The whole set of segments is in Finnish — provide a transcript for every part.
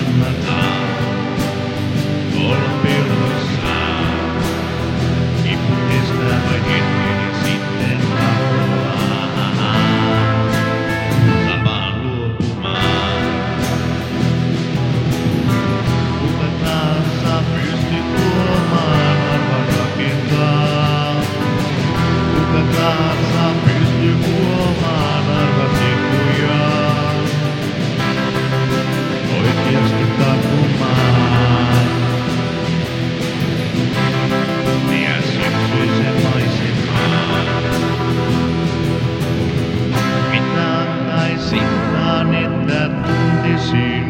kannataan olla peloissaan. Kipu kestää vain hetken ja sitten haluaa samaan luopumaan. Kuka tahansa pystyy tuomaan arvan rakentaa. Kuka tahansa pystyy tuomaan arvasikuja. Oikeasti katsomaan. Ja syksyisen maisemaan. Mitä antaisinkaan, että tuntisin?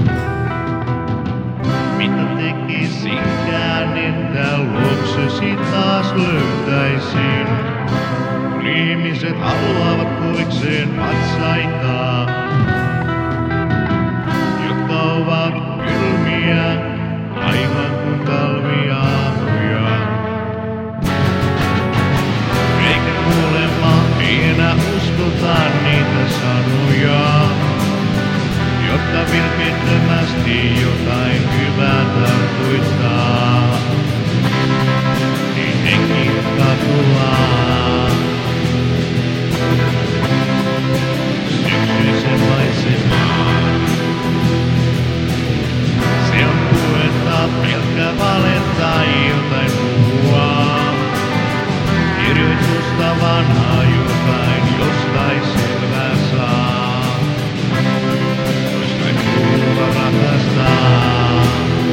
Mitä tekisinkään, että luoksesi taas löytäisin? Kun ihmiset haluavat kuvikseen patsaita, jotka ovat kylmiä, aivan kuin talviaamuja. Eikä kuulemma enää uskota niitä sanoja, jotta vilpittömästi jotain hyvää tarkoittaa. Niin henki katoaa. Syksyisen maisemaan. Se on puhetta pelkkä vale tai jotain puhua. Kirjoitusta vanhaa jotain jostain selvää saa. Jostain kuuluva rakastaa.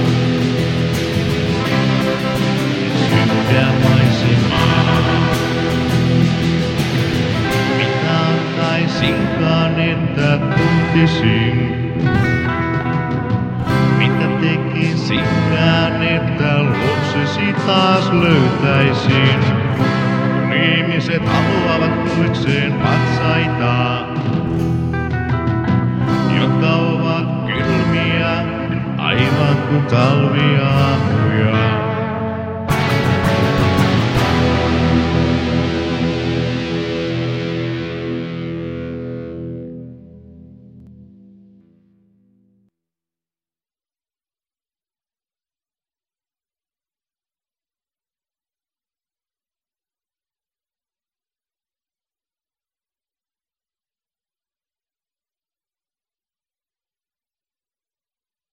Synkkää maisemaa. Mitä antaisinkaan, että tuntisin? Mitä tekisinkään, että luoksesi taas löytäisin? Kun ihmiset haluavat kuvikseen patsaita, jotka ovat kylmiä, aivan kuin talviaamuja.